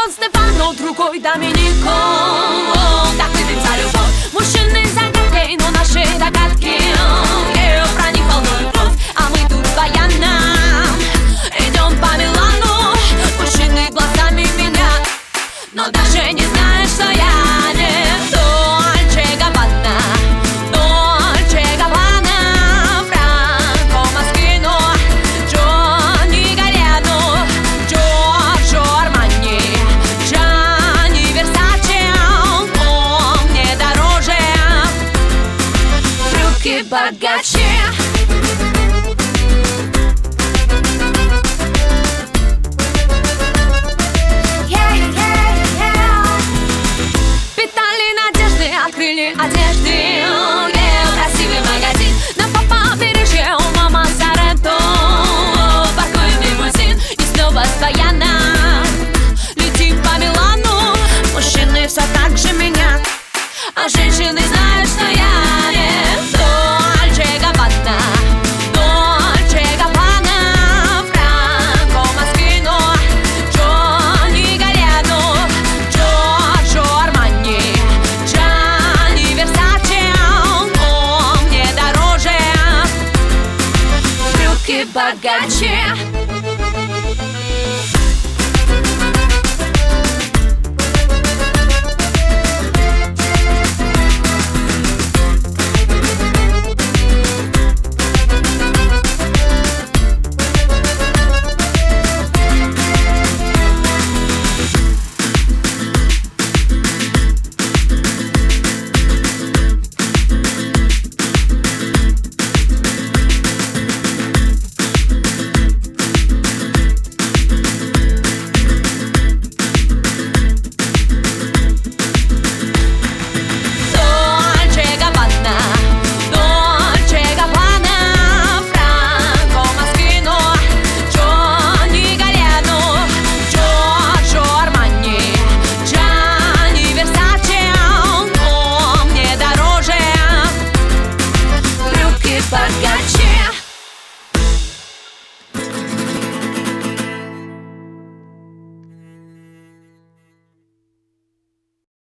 Дон Стефано, другой Доминико. Так выпьем за любовь. Мужчины загадкой, но наши догадки про них волнует кровь. А мы тут баяна идем по Милану. Мужчины глазами меня, но даже не знаешь, что я не Дольче Габбана. Дольче Габбана, Франко Москвино, Джонни Галлиано, Джорджо Армани, Джанни Версаче. Он мне дороже, брюки богаче. Открыли одежды, красивый магазин на побережье у мама Сарето. Паркуем лимузин и снова с баяна летим по Милану. Мужчины все так же меня, а женщины знают, что я не Дольче Габбана. Дольче Габбана, Франко Москвино, Джонни Галлиано, Джорджо Армани, богаче.